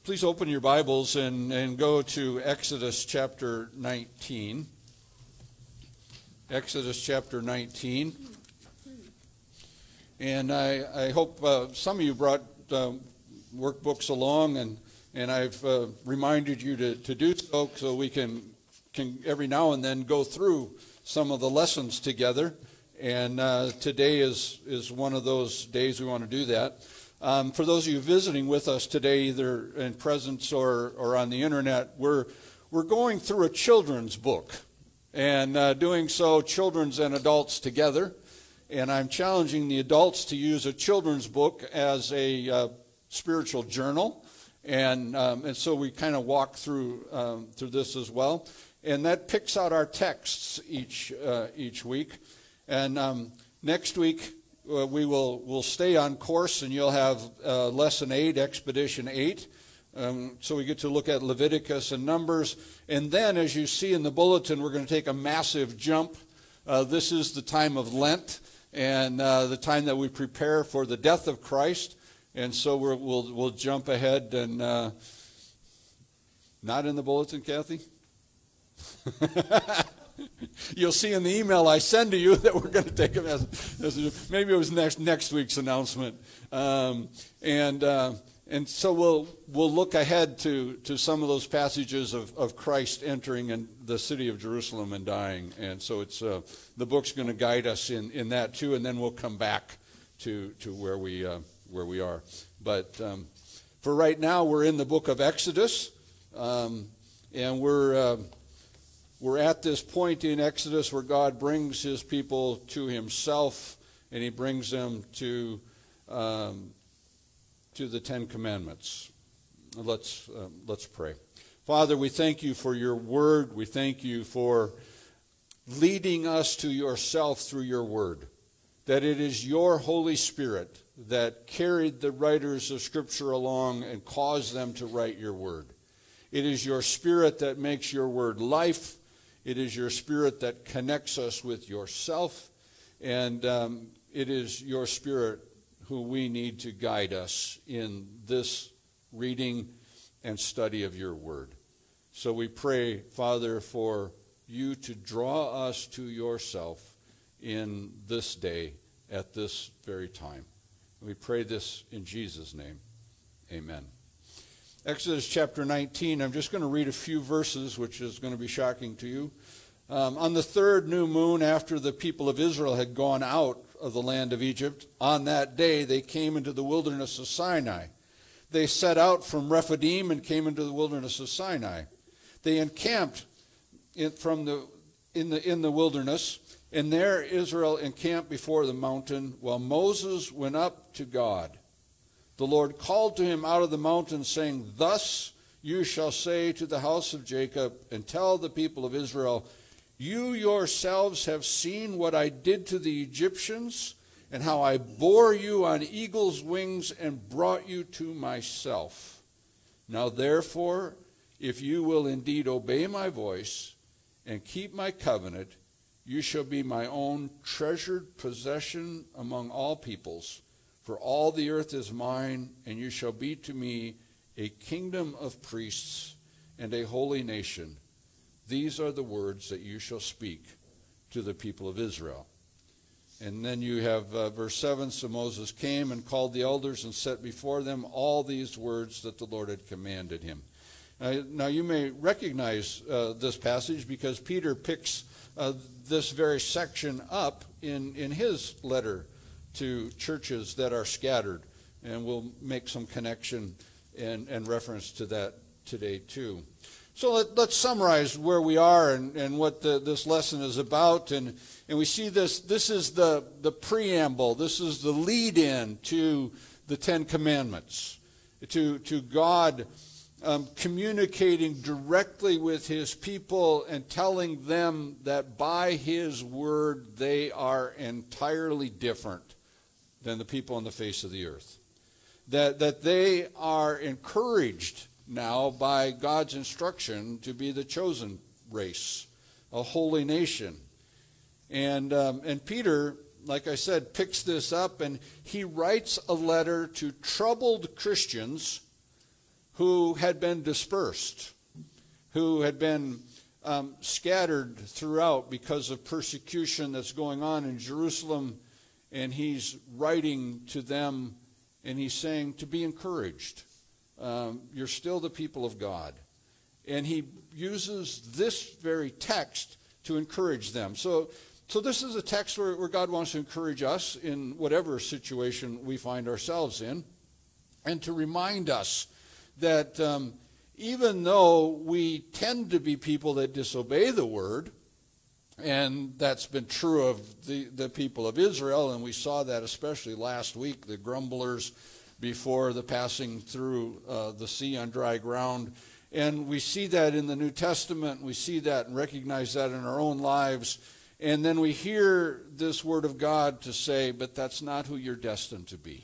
Please open your Bibles and go to Exodus chapter 19. Exodus chapter 19. And I hope some of you brought workbooks along, and I've reminded you to do so we can every now and then go through some of the lessons together. And today is one of those days we want to do that. For those of you visiting with us today, either in presence or on the internet, we're going through a children's book, and doing so children's and adults together. And I'm challenging the adults to use a children's book as a spiritual journal, and so we kind of walk through this as well. And that picks out our texts each week. And next week we'll stay on course, and you'll have lesson 8, expedition 8. So we get to look at Leviticus and Numbers, and then as you see in the bulletin, we're going to take a massive jump. This is the time of Lent, and the time that we prepare for the death of Christ. And so we'll jump ahead, and not in the bulletin, Kathy? You'll see in the email I send to you that we're going to take a message. Maybe it was next week's announcement. And so we'll look ahead to some of those passages of Christ entering in the city of Jerusalem and dying. And so it's the book's going to guide us in that too, and then we'll come back to where we are. But for right now, we're in the book of Exodus, and we're at this point in Exodus where God brings his people to himself, and he brings them to the Ten Commandments. Let's pray. Father, we thank you for your word. We thank you for leading us to yourself through your word, that it is your Holy Spirit that carried the writers of Scripture along and caused them to write your word. It is your Spirit that makes your word life. It is your Spirit that connects us with yourself, and it is your Spirit who we need to guide us in this reading and study of your word. So we pray, Father, for you to draw us to yourself in this day at this very time. We pray this in Jesus' name. Amen. Exodus chapter 19, I'm just going to read a few verses, which is going to be shocking to you. On the third new moon, after the people of Israel had gone out of the land of Egypt, on that day they came into the wilderness of Sinai. They set out from Rephidim and came into the wilderness of Sinai. They encamped in the wilderness, and there Israel encamped before the mountain, while Moses went up to God. The Lord called to him out of the mountain, saying, "Thus you shall say to the house of Jacob, and tell the people of Israel, you yourselves have seen what I did to the Egyptians, and how I bore you on eagle's wings and brought you to myself. Now therefore, if you will indeed obey my voice and keep my covenant, you shall be my own treasured possession among all peoples. For all the earth is mine, and you shall be to me a kingdom of priests and a holy nation. These are the words that you shall speak to the people of Israel." And then you have verse 7, "So Moses came and called the elders and set before them all these words that the Lord had commanded him." Now you may recognize this passage because Peter picks this very section up in his letter to churches that are scattered, and we'll make some connection and reference to that today too. So let's summarize where we are and what this lesson is about, and we see this is the preamble, this is the lead-in to the Ten Commandments, to God communicating directly with his people and telling them that by his word they are entirely different than the people on the face of the earth. That they are encouraged now by God's instruction to be the chosen race, a holy nation. And Peter, like I said, picks this up, and he writes a letter to troubled Christians who had been dispersed, who had been scattered throughout because of persecution that's going on in Jerusalem. And he's writing to them, and he's saying to be encouraged. You're still the people of God. And he uses this very text to encourage them. So this is a text where God wants to encourage us in whatever situation we find ourselves in, and to remind us that even though we tend to be people that disobey the word, and that's been true of the people of Israel, and we saw that especially last week, the grumblers before the passing through the sea on dry ground. And we see that in the New Testament. We see that and recognize that in our own lives. And then we hear this word of God to say, but that's not who you're destined to be.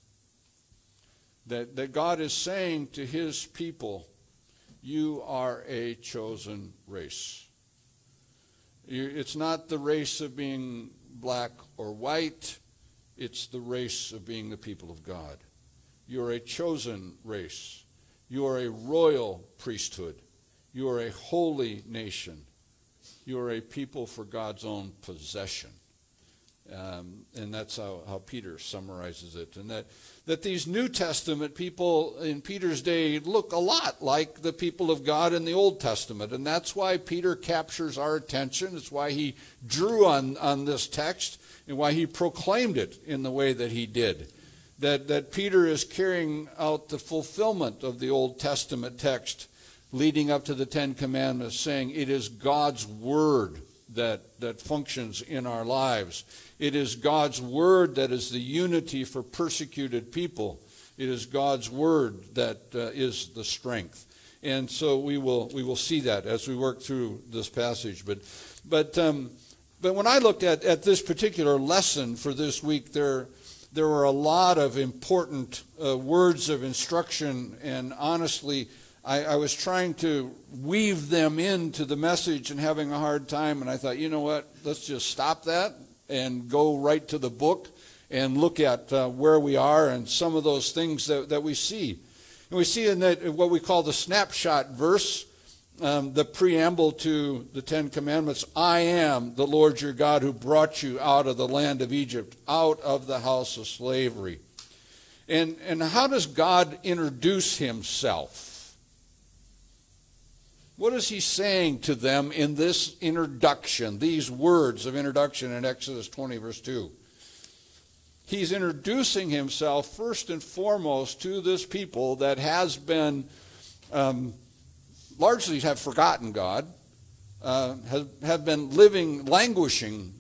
That God is saying to his people, you are a chosen race. It's not the race of being black or white. It's the race of being the people of God. You're a chosen race. You are a royal priesthood. You are a holy nation. You are a people for God's own possession. And that's how Peter summarizes it. And that these New Testament people in Peter's day look a lot like the people of God in the Old Testament. And that's why Peter captures our attention. It's why he drew on this text and why he proclaimed it in the way that he did. That Peter is carrying out the fulfillment of the Old Testament text leading up to the Ten Commandments, saying it is God's word that functions in our lives. It is God's word that is the unity for persecuted people. It is God's word that is the strength. And so we will see that as we work through this passage. But when I looked at this particular lesson for this week, there were a lot of important words of instruction, and honestly, I was trying to weave them into the message and having a hard time, and I thought, you know what, let's just stop that and go right to the book and look at where we are and some of those things that we see. And we see in that what we call the snapshot verse, the preamble to the Ten Commandments, I am the Lord your God who brought you out of the land of Egypt, out of the house of slavery. And how does God introduce himself? What is he saying to them in this introduction, these words of introduction in Exodus 20, verse 2? He's introducing himself first and foremost to this people that has been, largely have forgotten God, have been languishing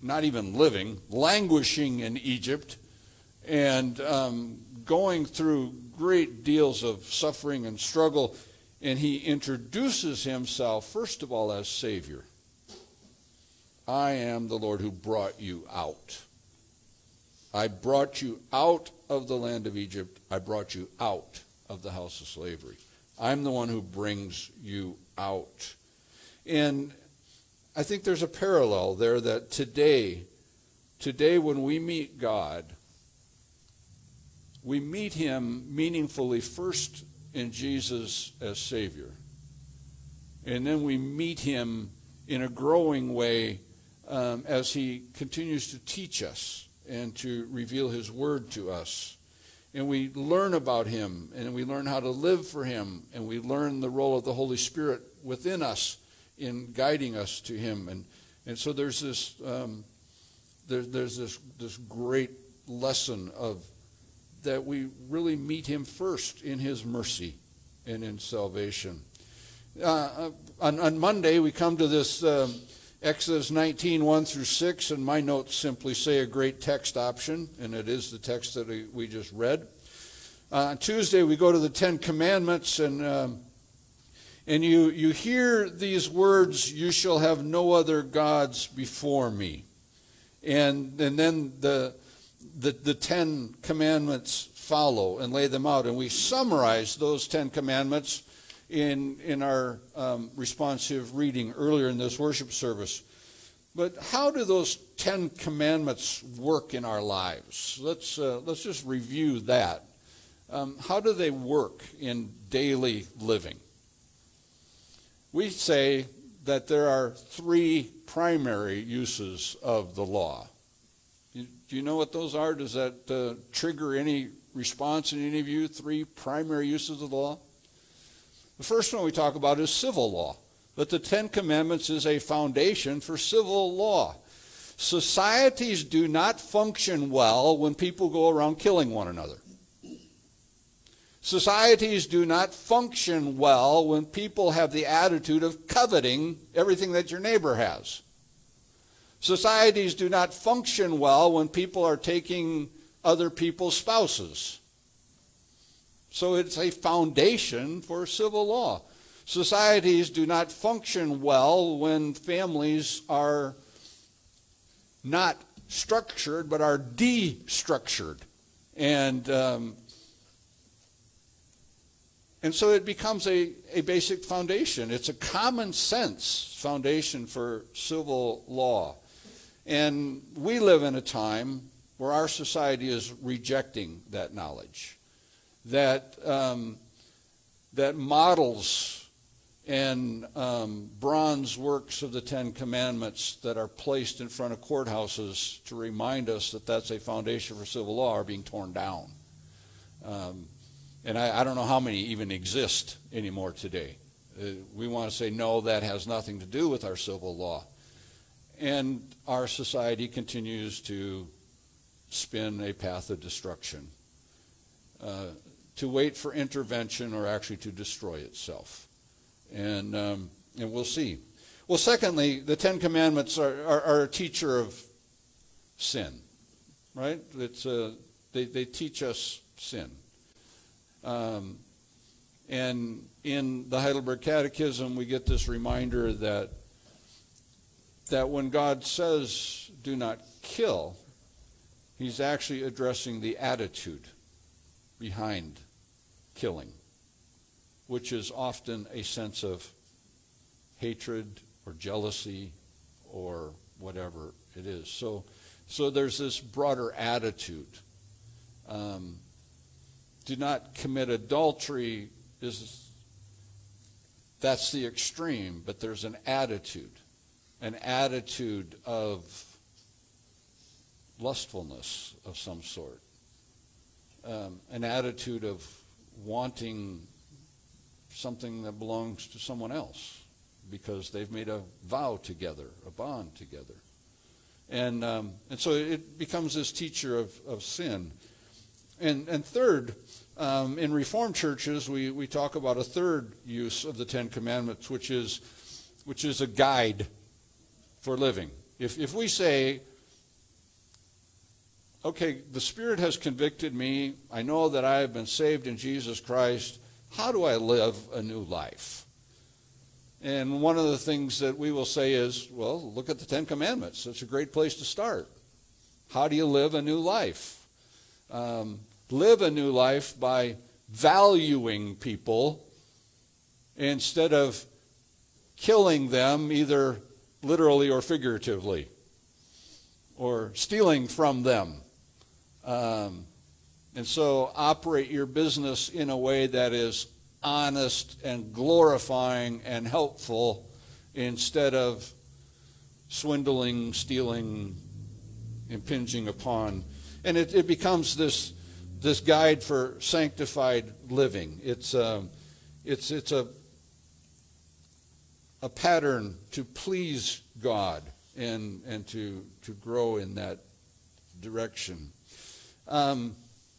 in Egypt, and going through great deals of suffering and struggle. And he introduces himself, first of all, as Savior. I am the Lord who brought you out. I brought you out of the land of Egypt. I brought you out of the house of slavery. I'm the one who brings you out. And I think there's a parallel there that today when we meet God, we meet him meaningfully first in Jesus as Savior. And then we meet him in a growing way as he continues to teach us and to reveal his word to us. And we learn about him, and we learn how to live for him, and we learn the role of the Holy Spirit within us in guiding us to him. And so there's this this great lesson of that we really meet him first in his mercy and in salvation. On Monday, we come to this Exodus 19, 1 through 6, and my notes simply say a great text option, and it is the text that we just read. On Tuesday, we go to the Ten Commandments, and you hear these words, you shall have no other gods before me. And then the Ten Commandments follow and lay them out. And we summarize those 10 commandments in our responsive reading earlier in this worship service. But how do those 10 commandments work in our lives? Let's just review that. how do they work in daily living? We say that there are three primary uses of the law. Do you know what those are? Does that trigger any response in any of you? Three primary uses of the law? The first one we talk about is civil law. That the Ten Commandments is a foundation for civil law. Societies do not function well when people go around killing one another. Societies do not function well when people have the attitude of coveting everything that your neighbor has. Societies do not function well when people are taking other people's spouses. So it's a foundation for civil law. Societies do not function well when families are not structured but are destructured. And so it becomes a basic foundation. It's a common sense foundation for civil law. And we live in a time where our society is rejecting that knowledge. That models and bronze works of the Ten Commandments that are placed in front of courthouses to remind us that that's a foundation for civil law are being torn down. And I don't know how many even exist anymore today. We want to say, no, that has nothing to do with our civil law. And our society continues to spin a path of destruction, to wait for intervention or actually to destroy itself. And we'll see. Well, secondly, the Ten Commandments are a teacher of sin, right? They teach us sin. And in the Heidelberg Catechism, we get this reminder that when God says, do not kill, he's actually addressing the attitude behind killing, which is often a sense of hatred or jealousy or whatever it is. So there's this broader attitude. Do not commit adultery that's the extreme, but there's an attitude of lustfulness of some sort, an attitude of wanting something that belongs to someone else because they've made a vow together, a bond together. And so it becomes this teacher of sin. And third, in Reformed churches, we talk about a third use of the Ten Commandments, which is a guide for living. If we say, okay, the Spirit has convicted me, I know that I have been saved in Jesus Christ, how do I live a new life? And one of the things that we will say is, well, look at the Ten Commandments. That's a great place to start. How do you live a new life? Live a new life by valuing people instead of killing them, either literally or figuratively, or stealing from them. And so operate your business in a way that is honest and glorifying and helpful instead of swindling, stealing, impinging upon. And it becomes this guide for sanctified living. It's a pattern to please God and to grow in that direction. On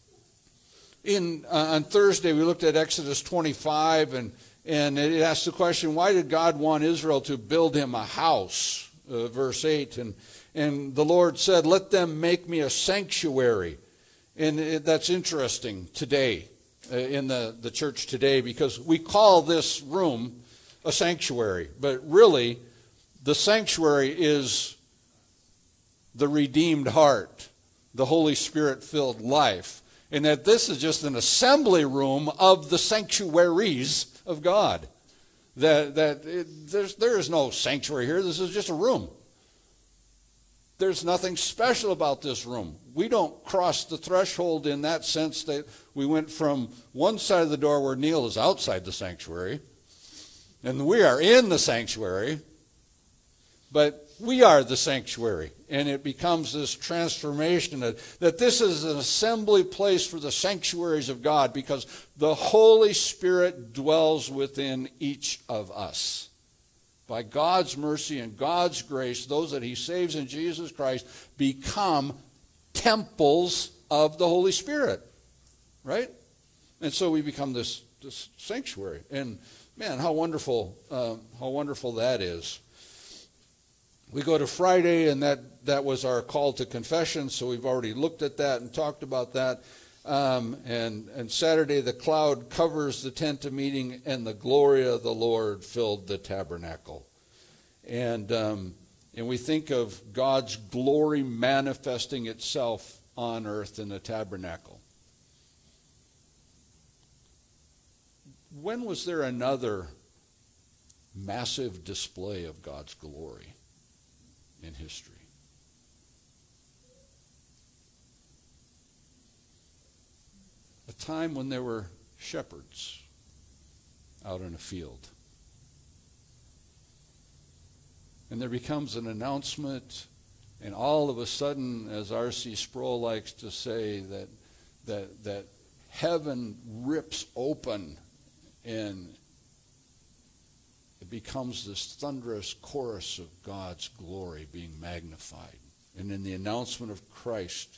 Thursday we looked at Exodus 25 and it asked the question, why did God want Israel to build him a house? Verse 8, and the Lord said, let them make me a sanctuary. And that's interesting today, in the church today, because we call this room a sanctuary. But really, the sanctuary is the redeemed heart, the Holy Spirit-filled life. And that this is just an assembly room of the sanctuaries of God. There is no sanctuary here. This is just a room. there's nothing special about this room. We don't cross the threshold in that sense that we went from one side of the door where Neil is outside the sanctuary, and we are in the sanctuary, but we are the sanctuary. And it becomes this transformation that this is an assembly place for the sanctuaries of God, because the Holy Spirit dwells within each of us. By God's mercy and God's grace, those that he saves in Jesus Christ become temples of the Holy Spirit, right? And so we become this sanctuary. And man, how wonderful that is. We go to Friday, and that was our call to confession, so we've already looked at that and talked about that. And Saturday, the cloud covers the tent of meeting, and the glory of the Lord filled the tabernacle. And we think of God's glory manifesting itself on earth in the tabernacle. When was there another massive display of God's glory in history? A time when there were shepherds out in a field. And there becomes an announcement, and all of a sudden, as R.C. Sproul likes to say, that heaven rips open, and it becomes this thunderous chorus of God's glory being magnified. And in the announcement of Christ,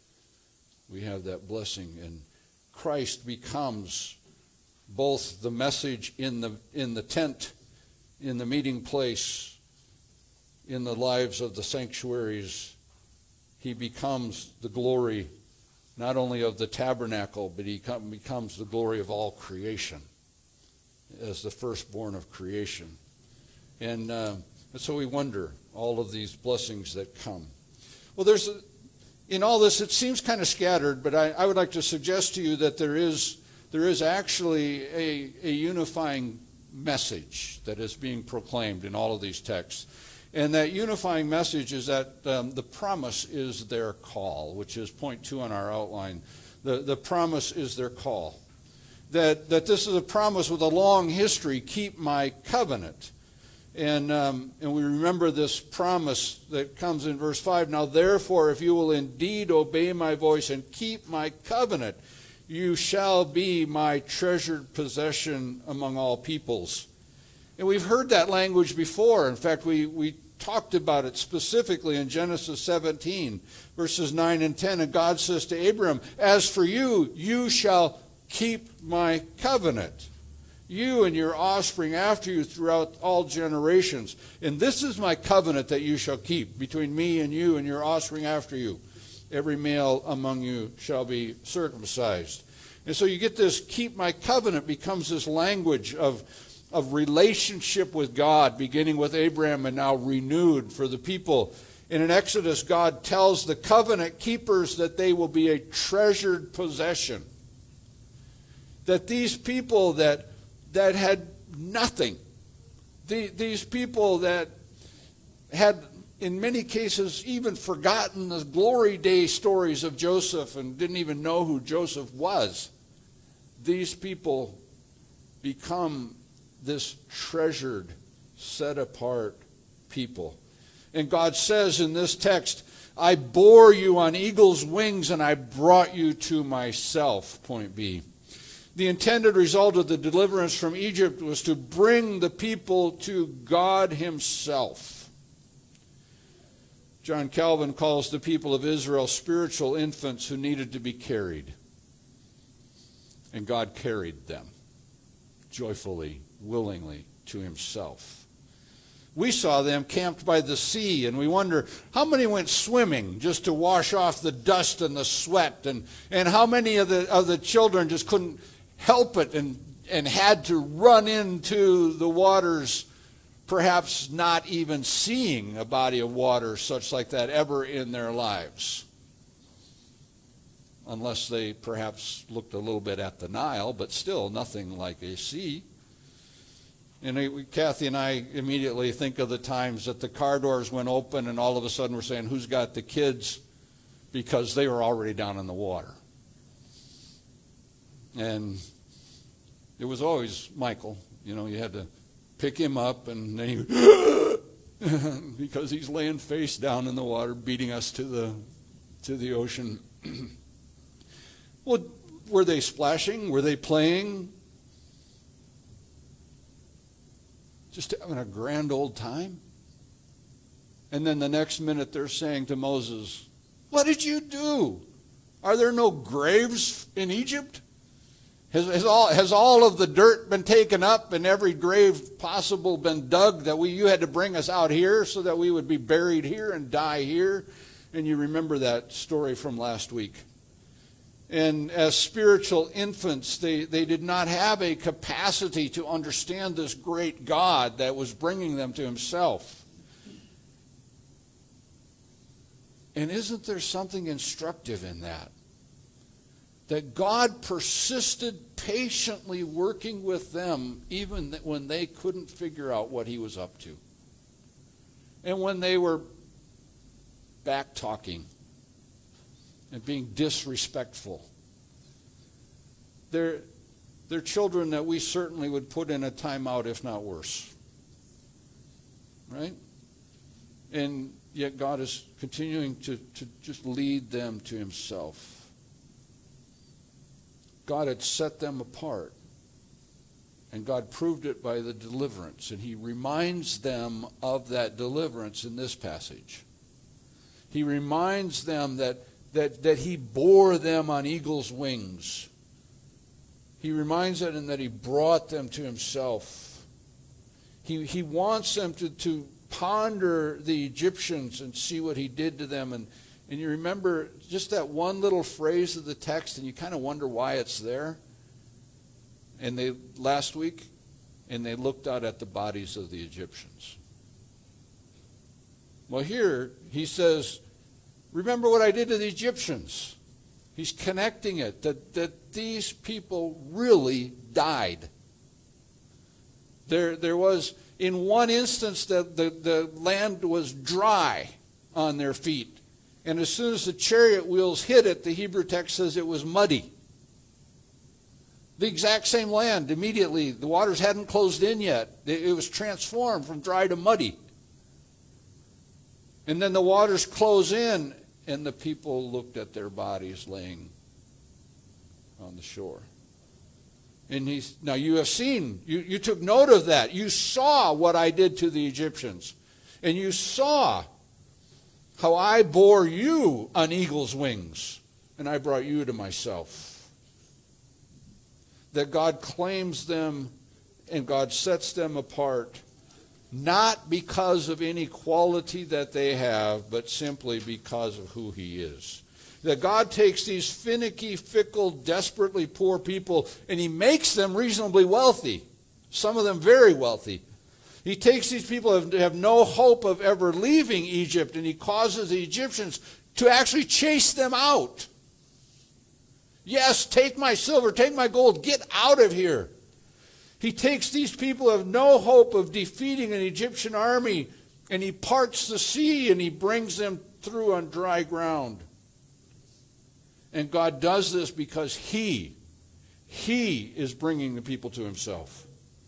we have that blessing, and Christ becomes both the message in the tent, in the meeting place, in the lives of the sanctuaries. He becomes the glory not only of the tabernacle, but he becomes the glory of all creation as the firstborn of creation. And so we wonder all of these blessings that come. Well, in all this, it seems kind of scattered, but I would like to suggest to you that there is actually a unifying message that is being proclaimed in all of these texts. And that unifying message is that the promise is their call, which is point 2 on our outline. The promise is their call. That this is a promise with a long history, keep my covenant. And we remember this promise that comes in verse 5. Now therefore, if you will indeed obey my voice and keep my covenant, you shall be my treasured possession among all peoples. And we've heard that language before. In fact, we talked about it specifically in Genesis 17, verses 9 and 10. And God says to Abraham, as for you, you shall keep my covenant, you and your offspring after you throughout all generations. And this is my covenant that you shall keep between me and you and your offspring after you. Every male among you shall be circumcised. And so you get this, keep my covenant becomes this language of relationship with God, beginning with Abraham and now renewed for the people. And in Exodus, God tells the covenant keepers that they will be a treasured possession. That these people that had nothing, these people that had, in many cases, even forgotten the glory day stories of Joseph and didn't even know who Joseph was, these people become this treasured, set-apart people. And God says in this text, I bore you on eagle's wings and I brought you to myself, point B. The intended result of the deliverance from Egypt was to bring the people to God himself. John Calvin calls the people of Israel spiritual infants who needed to be carried. And God carried them joyfully, willingly to himself. We saw them camped by the sea, and we wonder how many went swimming just to wash off the dust and the sweat, and how many of the children just couldn't help it and had to run into the waters, perhaps not even seeing a body of water such like that ever in their lives. Unless they perhaps looked a little bit at the Nile, but still nothing like a sea. And Kathy and I immediately think of the times that the car doors went open and all of a sudden we're saying, who's got the kids? Because they were already down in the water. And it was always Michael. You know, you had to pick him up and then he because he's laying face down in the water, beating us to the ocean. Well, were they splashing? Were they playing? Just having a grand old time? And then the next minute they're saying to Moses, what did you do? Are there no graves in Egypt? Has all of the dirt been taken up and every grave possible been dug that you had to bring us out here so that we would be buried here and die here? And you remember that story from last week. And as spiritual infants, they did not have a capacity to understand this great God that was bringing them to himself. And isn't there something instructive in that? That God persisted patiently working with them even when they couldn't figure out what he was up to. And when they were back-talking and being disrespectful. They're children that we certainly would put in a timeout, if not worse. Right? And yet God is continuing to just lead them to himself. God had set them apart. And God proved it by the deliverance. And he reminds them of that deliverance in this passage. He reminds them that he bore them on eagle's wings. He reminds them that he brought them to himself. He wants them to ponder the Egyptians and see what he did to them. And you remember just that one little phrase of the text, and you kind of wonder why it's there. And last week, and they looked out at the bodies of the Egyptians. Well, here he says, remember what I did to the Egyptians. He's connecting it, that these people really died. There was, in one instance, the land was dry on their feet. And as soon as the chariot wheels hit it, the Hebrew text says it was muddy. The exact same land, immediately. The waters hadn't closed in yet. It was transformed from dry to muddy. And then the waters close in, and the people looked at their bodies laying on the shore. And now you have seen, you took note of that. You saw what I did to the Egyptians. And you saw how I bore you on eagle's wings, and I brought you to myself. That God claims them and God sets them apart, not because of any quality that they have, but simply because of who he is. That God takes these finicky, fickle, desperately poor people, and he makes them reasonably wealthy. Some of them very wealthy. He takes these people who have no hope of ever leaving Egypt, and he causes the Egyptians to actually chase them out. Yes, take my silver, take my gold, get out of here. He takes these people who have no hope of defeating an Egyptian army, and he parts the sea, and he brings them through on dry ground. And God does this because he is bringing the people to himself.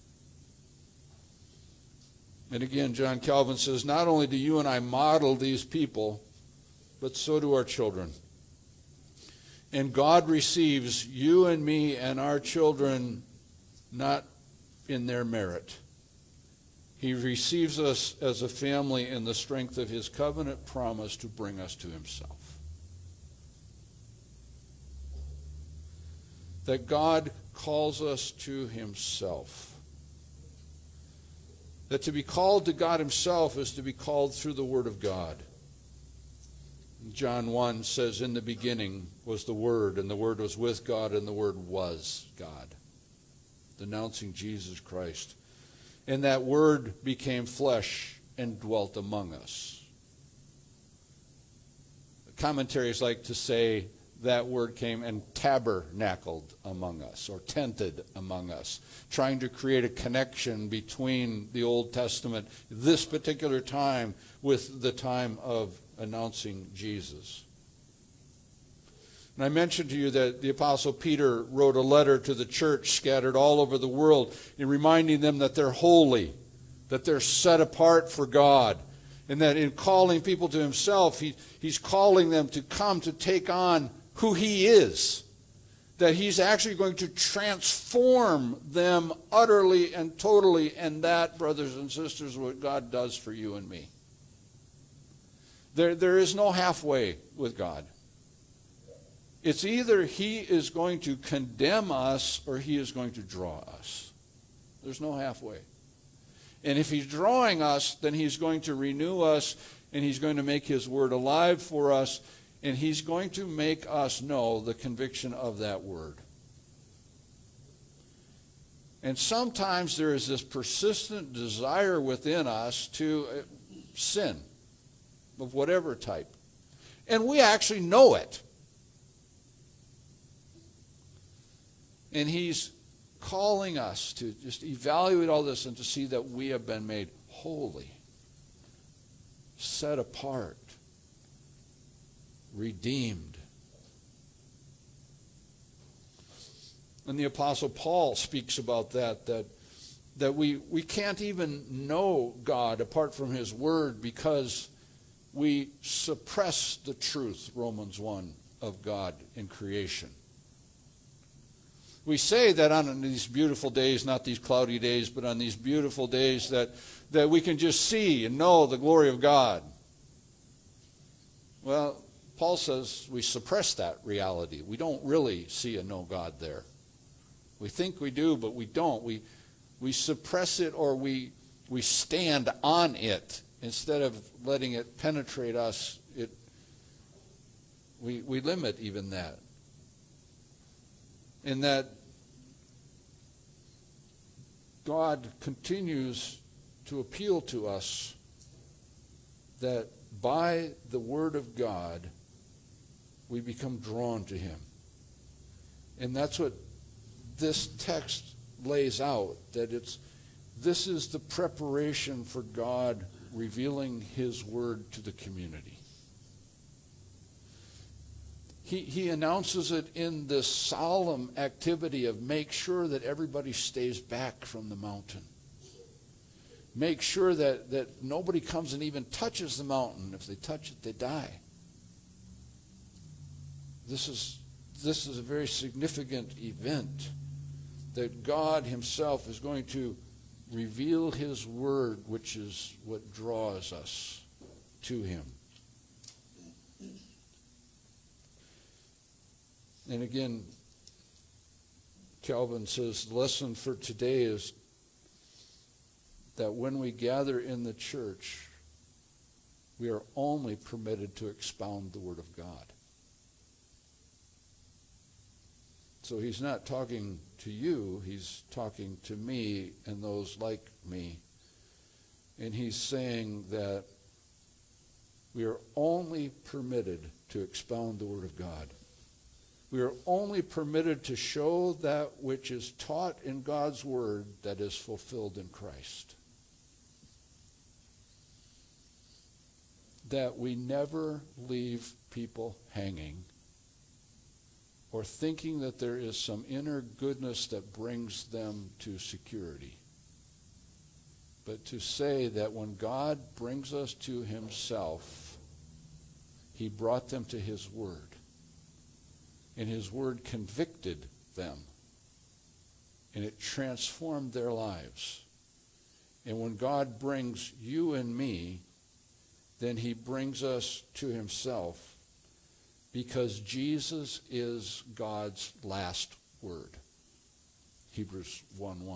And again, John Calvin says, not only do you and I model these people, but so do our children. And God receives you and me and our children not in their merit. He receives us as a family in the strength of his covenant promise to bring us to himself. That God calls us to himself. That to be called to God himself is to be called through the Word of God. John 1 says, in the beginning was the Word, and the Word was with God, and the Word was God. Denouncing Jesus Christ. And that Word became flesh and dwelt among us. Commentaries like to say that word came and tabernacled among us, or tented among us, trying to create a connection between the Old Testament, this particular time, with the time of announcing Jesus. And I mentioned to you that the Apostle Peter wrote a letter to the church scattered all over the world, in reminding them that they're holy, that they're set apart for God, and that in calling people to himself, he's calling them to come to take on who he is, that he's actually going to transform them utterly and totally, and that, brothers and sisters, is what God does for you and me. There is no halfway with God. It's either he is going to condemn us or he is going to draw us. There's no halfway. And if he's drawing us, then he's going to renew us, and he's going to make his word alive for us, and he's going to make us know the conviction of that word. And sometimes there is this persistent desire within us to sin of whatever type. And we actually know it. And he's calling us to just evaluate all this and to see that we have been made holy, set apart, redeemed. And the Apostle Paul speaks about that we can't even know God apart from his word because we suppress the truth, Romans 1, of God in creation. We say that on these beautiful days, not these cloudy days, but on these beautiful days that we can just see and know the glory of God. Well, Paul says we suppress that reality. We don't really see and know God there. We think we do, but we don't. We suppress it, or we stand on it instead of letting it penetrate us. We limit even that. In that God continues to appeal to us that by the word of God we become drawn to him. And that's what this text lays out, that this is the preparation for God revealing his word to the community. He announces it in this solemn activity of make sure that everybody stays back from the mountain. Make sure that nobody comes and even touches the mountain. If they touch it, they die. This is a very significant event, that God himself is going to reveal his word, which is what draws us to him. And again, Calvin says, the lesson for today is that when we gather in the church, we are only permitted to expound the Word of God. So he's not talking to you, he's talking to me and those like me. And he's saying that we are only permitted to expound the Word of God. We are only permitted to show that which is taught in God's Word that is fulfilled in Christ. That we never leave people hanging or thinking that there is some inner goodness that brings them to security. But to say that when God brings us to himself, he brought them to his Word. And his word convicted them. And it transformed their lives. And when God brings you and me, then he brings us to himself, because Jesus is God's last word. Hebrews 1:1.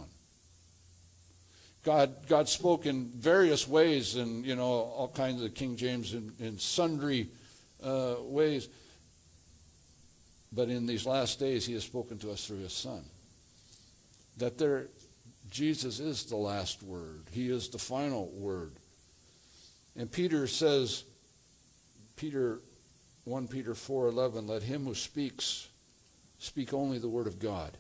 God spoke in various ways, and all kinds of King James in sundry ways. But in these last days, he has spoken to us through his Son. That Jesus is the last word. He is the final word. And Peter 1 Peter 4:11, let him who speaks speak only the word of God.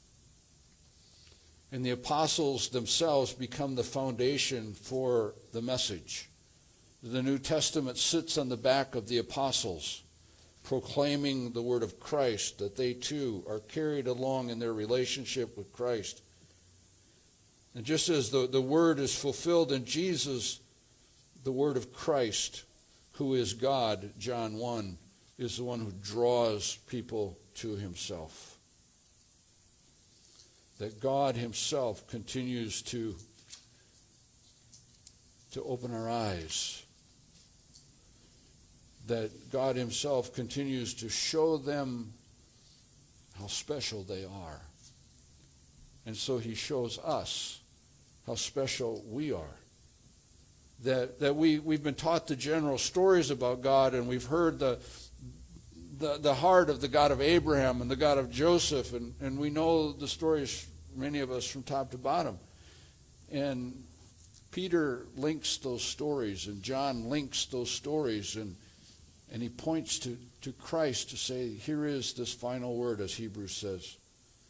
And the apostles themselves become the foundation for the message. The New Testament sits on the back of the apostles, proclaiming the word of Christ, that they too are carried along in their relationship with Christ. And just as the word is fulfilled in Jesus, the word of Christ, who is God, John 1, is the one who draws people to himself. That God himself continues to open our eyes. That God himself continues to show them how special they are. And so he shows us how special we are. That we've been taught the general stories about God, and we've heard the heart of the God of Abraham and the God of Joseph, and we know the stories, many of us, from top to bottom. And Peter links those stories, and John links those stories, and he points to Christ to say, here is this final word, as Hebrews says.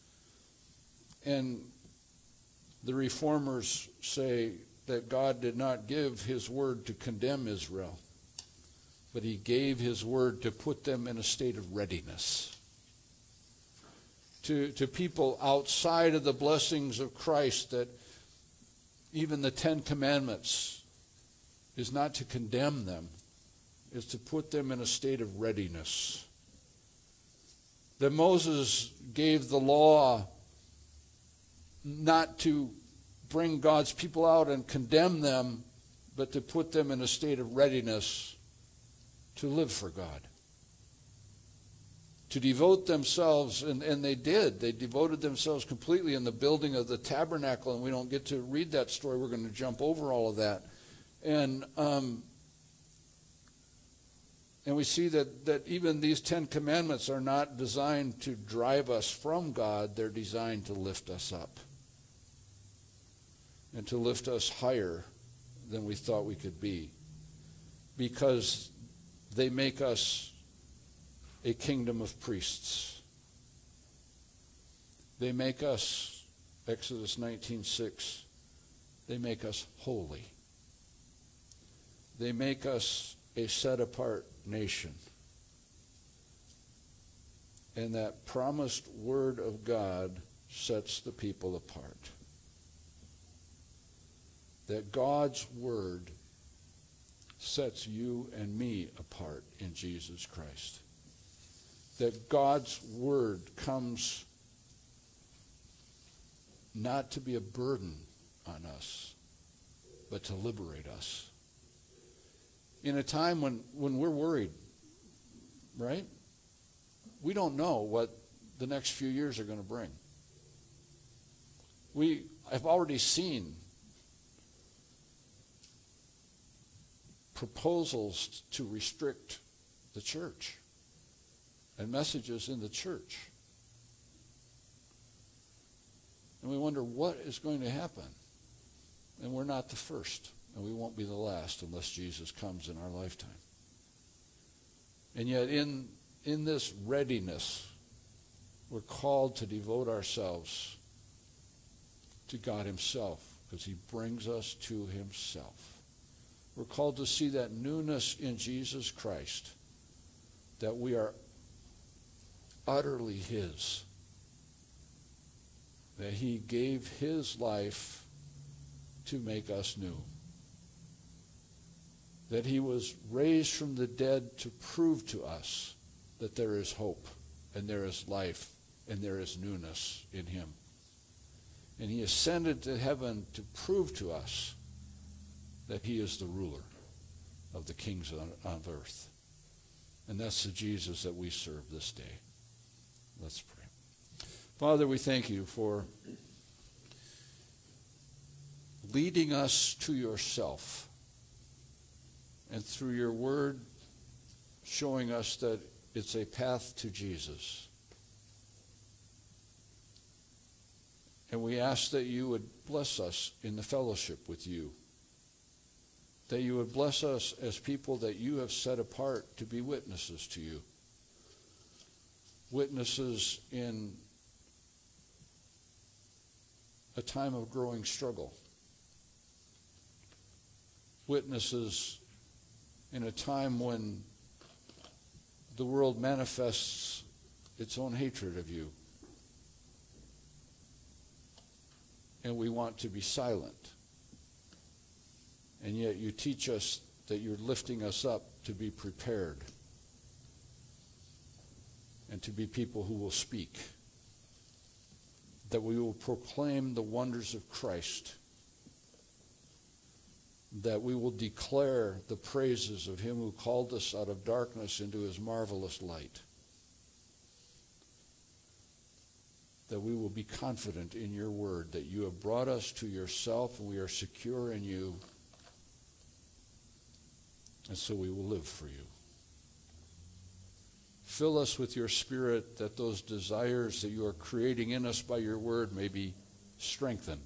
And the reformers say that God did not give his word to condemn Israel, but he gave his word to put them in a state of readiness. To people outside of the blessings of Christ, that even the Ten Commandments is not to condemn them, is to put them in a state of readiness. That Moses gave the law not to bring God's people out and condemn them, but to put them in a state of readiness to live for God. To devote themselves, and they did. They devoted themselves completely in the building of the tabernacle, and we don't get to read that story. We're going to jump over all of that. And we see that even these 10 commandments are not designed to drive us from God. They're designed to lift us up and to lift us higher than we thought we could be, because they make us a kingdom of priests. They make us, Exodus 19:6, they make us holy. They make us a set-apart nation. And that promised word of God sets the people apart. That God's word sets you and me apart in Jesus Christ. That God's word comes not to be a burden on us, but to liberate us. In a time when we're worried, right? We don't know what the next few years are going to bring. I've already seen proposals to restrict the church and messages in the church. And we wonder what is going to happen. And we're not the first, and we won't be the last unless Jesus comes in our lifetime. And yet in this readiness, we're called to devote ourselves to God himself, because he brings us to himself. We're called to see that newness in Jesus Christ, that we are utterly his, that he gave his life to make us new, that he was raised from the dead to prove to us that there is hope and there is life and there is newness in him. And he ascended to heaven to prove to us that he is the ruler of the kings on earth. And that's the Jesus that we serve this day. Let's pray. Father, we thank you for leading us to yourself, and through your word showing us that it's a path to Jesus. And we ask that you would bless us in the fellowship with you, that you would bless us as people that you have set apart to be witnesses to you. Witnesses in a time of growing struggle. Witnesses in a time when the world manifests its own hatred of you. And we want to be silent. And yet you teach us that you're lifting us up to be prepared and to be people who will speak, that we will proclaim the wonders of Christ, that we will declare the praises of him who called us out of darkness into his marvelous light, that we will be confident in your word, that you have brought us to yourself and we are secure in you, and so we will live for you. Fill us with your Spirit that those desires that you are creating in us by your word may be strengthened.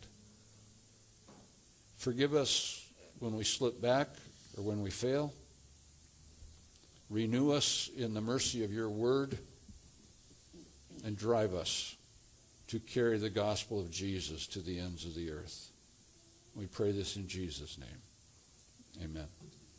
Forgive us when we slip back or when we fail. Renew us in the mercy of your word and drive us to carry the gospel of Jesus to the ends of the earth. We pray this in Jesus' name. Amen.